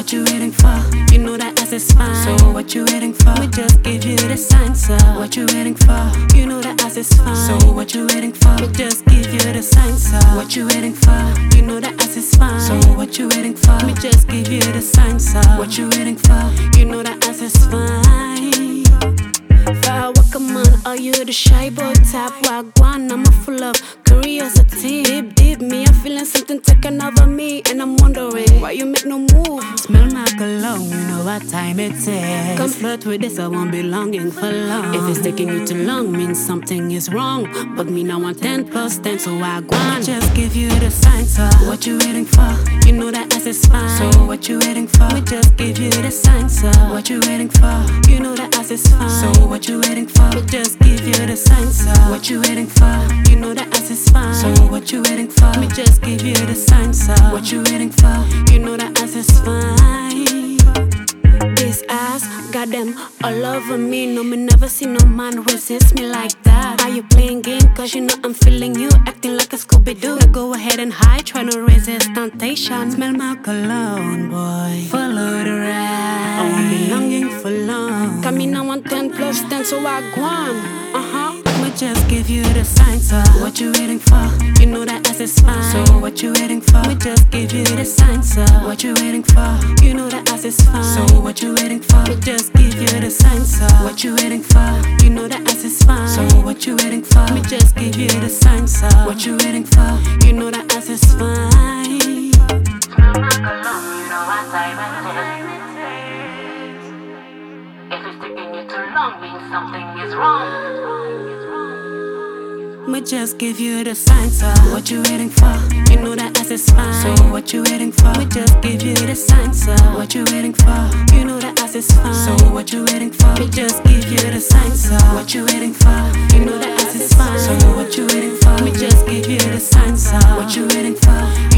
What you waiting for? You know that ass is fine. So what you waiting for? We just give you the sign, sir. What you waiting for? You know that ass is fine. So what you waiting for? We just give you the sign, sir. What you waiting for? You know that ass is fine. So what you waiting for? We just give you the sign, sir. What you waiting for? You know that ass is fine. Fire, come on, are you the shy boy type? Wagwan, I'm full of curiosity. Deep me, I'm feeling something taking over me, and I'm wondering why you make no move. Smell my cologne, you know what time it is. Come flirt with this, I won't be longing for long. If it's taking you too long, means something is wrong. But me now want 10 plus 10, so wagwan. Just give you the sign, sir. What you waiting for? You know that ass is fine. So what you waiting for? We just give you the sign, sir. What you waiting for? You know that ass is fine. So what you waiting for? We just give you the sign, sir. What you waiting for? You know that ass is fine. So what you waiting for? Me just give you the sign, sir. What you waiting for? You know that ass is fine. This ass got them all over me. No, me never see no man resist me like that. Are you playing game? Cause you know I'm feeling you, acting like a Scooby-Doo. Now go ahead and hide, try to resist temptation. Smell my cologne, boy. Follow the rest. I won't be longing for long. Come in, I want 10 plus 10, so I go on. We just give you the sign, sir. What you waiting for? You know that ass is fine. So what you waiting for? We just give you the sign, sir. What you waiting for? You know that ass is fine. So what you waiting for? We just give you the sign, sir. What you waiting for? You know that ass is fine. So what you waiting for? We just give you the sign, sir. What you waiting for? You know that ass is fine. Smell my cologne, you know what time it is. If it's taking you too long, means something is wrong. We just give you the sign, sir. What you waiting for? You know that ass is fine. So what you waiting for? We just give you the sign, sir. What you waiting for? You know that ass is fine. So what you waiting for? We just give you the sign, sir. What you waiting for? You know that ass is fine. So what you waiting for? We just give you the sign, sir. What you waiting for?